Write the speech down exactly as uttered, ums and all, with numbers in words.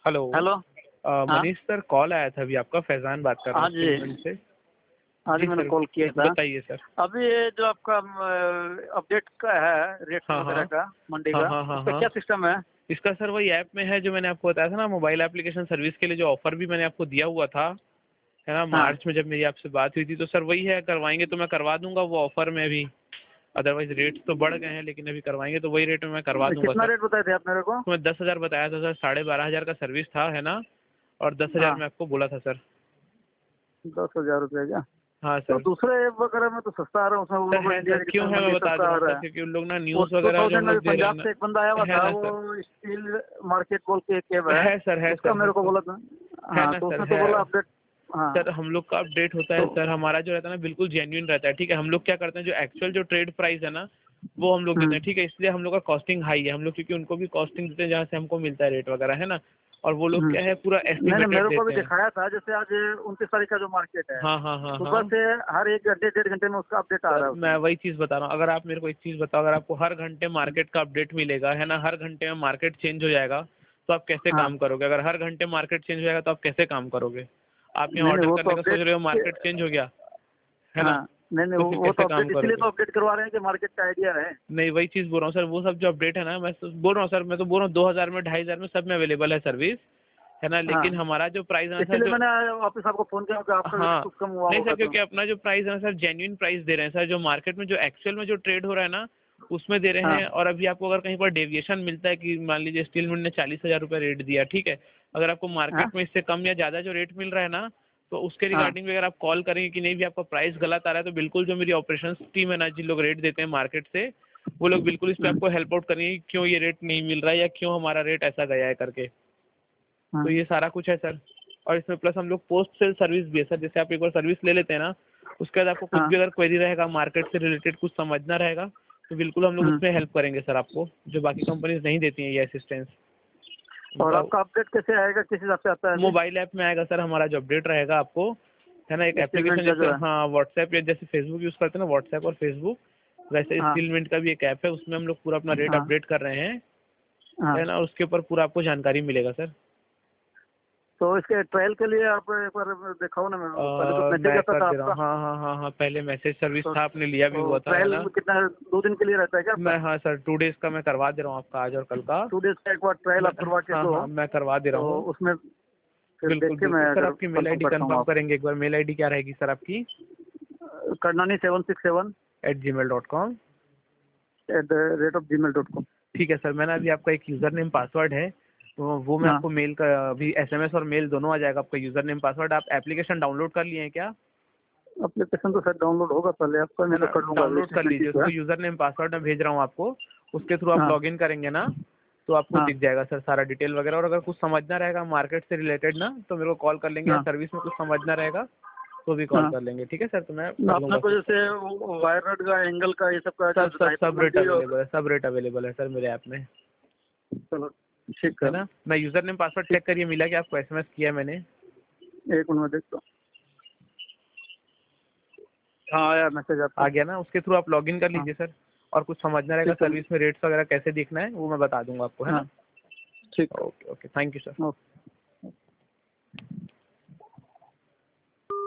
Hello. Hello. अ, हाँ Manish sir, call आया था अभी आपका, फैज़ान बात कर रहा हाँ हूँ जी, स्टीलमिल से। हाँ जी, जी मैंने सर, कॉल किया था। बताइए सर। अभी ये जो आपका अपडेट का है रेट हाँ, वगैरह हाँ। का मंडी हाँ, का, हाँ, हाँ, उसका हाँ। क्या सिस्टम है? इसका सर वही ऐप में है जो मैंने आपको बताया था ना, मोबाइल एप्लीकेशन सर्विस के लिए जो ऑफ़र भी मैंने आपको दिया हुआ था, है ना, हाँ, मार्च में जब मेरी आपसे बात हुई थी, तो सर वही है, करवाएँगे तो मैं करवा दूँगा वो ऑफ़र में भी। अदरवाइज़ रेट्स तो बढ़ गए हैं, लेकिन अभी करवाएँगे तो वही रेट में मैं करवा दूँगा कितना सर। रेट बताए थे आप मेरे को? तो मैं दस हज़ार बताया था सर, साढ़े बारह हज़ार का सर्विस था, है ना, और दस हज़ार हाँ, मैं आपको बोला था सर। दस हजार रुपये का। हाँ तो सर। दूसरे ऐप वगैरह में तो सस्ता आ रहा है, उसमें वो सर लोग है इंडिया सर, के क्यों कितने है मैं मंडी बता दे सस्ता रहा आ हूँ सर, रहा है। क्योंकि उन लोग ना वो न्यूज़ टू वगैरह जो हम थाउजेंड में लोग दे रहे हैं पंजाब ना, से एक बंदा आया हुआ है था, ना सर, वो स्टील मार्केट बोल के एक ऐप है, है सर, है उसका सर, है मेरे को सर, बोला था। है हाँ, ना तो सर, उसने तो है। बोला अपडेट। हाँ, सर हम लोग का अपडेट होता है तो सर, हमारा जो रहता है ना बिल्कुल जेन्युइन रहता है, ठीक है। हम लोग क्या करते हैं, जो एक्चुअल जो ट्रेड प्राइस है ना, वो हम लोग देते हम्म, हैं, ठीक है। इसलिए हम लोग का कॉस्टिंग हाई है, हम लोग क्योंकि उनको भी कॉस्टिंग देते हैं जहाँ से हमको मिलता है रेट वगैरह, है ना। और वो लोग हम्म। क्या है, पूरा नहीं नहीं, एस्टिमेटेड मेरे को भी देते हैं। दिखाया था, जैसे आज उनतीस तारीख का जो मार्केट है, हाँ, हाँ, हाँ, सुबह हाँ। से हर एक घंटे डेढ़ घंटे में उसका अपडेट आ सर रहा है मैं उसमें। वही चीज़ बता रहा हूँ, अगर आप मेरे को एक चीज़ बताओ, अगर आपको हर घंटे मार्केट का अपडेट मिलेगा, है ना, हर घंटे में मार्केट चेंज हो जाएगा, तो आप कैसे हाँ, काम करोगे? अगर हर घंटे मार्केट चेंज हो जाएगा तो आप कैसे काम करोगे? आप यहाँ नहीं नहीं, ऑर्डर वो तो करने का सोच अपडेट। रहे हो, मार्केट चेंज हो गया, है ना, हाँ, नहीं नहीं, तो वो फिर वो तो कैसे अपडेट काम इसीलिए करोगे? तो अपडेट करवा रहे हैं कि मार्केट का आइडिया रहे। नहीं, वही चीज़ बोल रहा हूँ सर, वो सब जो अपडेट है ना, मैं तो बोल रहा हूँ सर, मैं तो बोल रहा हूँ दो हज़ार में, ढाई हज़ार में सब में अवेलेबल है सर्विस, है ना। हाँ, लेकिन हमारा जो प्राइस है ना सर, इसलिए जो, मैंने वापस आपको फोन किया कि आपका भी हाँ, कुछ कम हुआ नहीं सर, होगा तो। क्योंकि अपना जो प्राइस है ना सर, जेन्युइन प्राइस दे रहे हैं सर, जो मार्केट में जो एक्चुअल में जो ट्रेड हो रहा है ना, उसमें दे रहे हाँ, हैं। और अभी आपको अगर कहीं पर डेविएशन मिलता है कि मान लीजिए स्टील मिल ने चालीस हज़ार रुपये रेट दिया, ठीक है, अगर आपको हाँ, मार्केट में इससे कम या ज़्यादा जो रेट मिल रहा है ना, तो उसके हाँ, रिगार्डिंग भी अगर आप कॉल करेंगे कि नहीं भी आपका प्राइस गलत आ रहा है, तो बिल्कुल जो मेरी ऑपरेशंस टीम है ना, जिन लोग रेट देते हैं मार्केट से, वो लोग बिल्कुल इस पे हम्म, आपको हेल्प आउट करेंगे कि क्यों ये रेट नहीं मिल रहा है या क्यों हमारा रेट ऐसा गया है करके। तो हाँ, ये सारा कुछ है सर। और इसमें प्लस हम लोग पोस्ट सेल सर्विस भी है सर, जैसे आप एक बार सर्विस ले लेते हैं ना, उसके बाद आपको कुछ हाँ, भी अगर क्वेरी रहेगा, मार्केट से रिलेटेड कुछ समझना रहेगा, तो बिल्कुल हम लोग हम्म। उसमें हेल्प करेंगे सर आपको, जो बाकी कंपनीज नहीं देती हैं ये असिस्टेंस। और उनका आपका अपडेट कैसे आएगा, किस हिसाब से आता है अभी? मोबाइल ऐप में आएगा सर, हमारा जो अपडेट रहेगा आपको, है ना, एक स्टेटमेंट एप्लीकेशन का जैसे, जो है। हाँ, व्हाट्सएप या जैसे फेसबुक यूज़ करते हैं ना, व्हाट्सएप और फेसबुक, वैसे हाँ, स्टीलमिंट का भी एक ऐप है, उसमें हम लोग पूरा अपना रेट हाँ, अपडेट कर रहे हैं, हाँ। है ना, और उसके ऊपर पूरा आपको जानकारी मिलेगा सर। तो इसके ट्रायल के लिए आप एक बार दिखाओ ना मेरे को, पहले तो अ, मैसेज मैं आता कर था दे रहा हूँ, आपका। हाँ, हाँ, हाँ, हाँ, पहले मैसेज सर्विस तो था, आपने लिया भी तो हुआ था, है ट्रायल ना। कितना, दो दिन के लिए रहता है क्या आपका? मैं, हाँ सर, टू डेज़ का मैं करवा दे रहा हूँ आपका, आज और कल का। टू डेज का एक बार ट्रायल मैं, आप करवा के हाँ, दो, हाँ, मैं करवा दे रहा तो हूँ। उसमें फिर देख बिल्कुल, के मैं बिल्कुल सर, अगर आपकी मेल कंफर्म आईडी करता हूँ कंफर्म आपको। करेंगे एक बार, मेल आईडी क्या रहेगी सर आपकी? Karnani seven six seven eight gmail dot com. At the rate of gmail dot com. ठीक है सर, मैंने अभी आपका एक यूज़र नेम पासवर्ड है, तो वो मैं हाँ, आपको मेल का अभी एसएमएस और मेल दोनों आ जाएगा, आपका यूज़र नेम पासवर्ड। आप एप्लीकेशन डाउनलोड कर लिए हैं क्या? एप्लीकेशन तो सर डाउनलोड होगा पहले आपका, है मैं तो ना, कर लूंगा अभी डाउनलोड कर स्टेटमेंट लीजिए जो है। उसको, यूज़र नेम पासवर्ड मैं भेज रहा हूँ आपको, उसके थ्रू आप हाँ, लॉगिन करेंगे ना, तो आपको हाँ, दिख जाएगा सर सारा डिटेल वगैरह। और अगर कुछ समझना रहेगा मार्केट से रिलेटेड ना, तो मेरे को कॉल कर लेंगे, या हाँ, सर्विस में कुछ समझना रहेगा तो भी कॉल हाँ। कर लेंगे, ठीक है सर, तो मैं कर अपने लूँगा को सर। जैसे वायर रड का एंगल का ये सब का जो सब सब सब रेट डायमंड और। अवेलेबल है, सब रेट अवेलेबल है सर मेरे ऐप में, चलो ठीक है है। ना। मैं यूज़र नेम पासवर्ड ठीक, चेक करिए, मिला कि आपको एसएमएस किया है मैंने? एक मिनट में देखता हूँ। हाँ, आया मैसेज आपका। आ गया ना, उसके थ्रू आप लॉगिन कर हाँ, लीजिए सर। और कुछ समझना रहेगा ठीक है। सर्विस में रेट्स वगैरह कैसे देखना है, वो मैं बता दूंगा आपको, है हाँ, ना। ठीक okay, okay, thank you sir. है। ओके।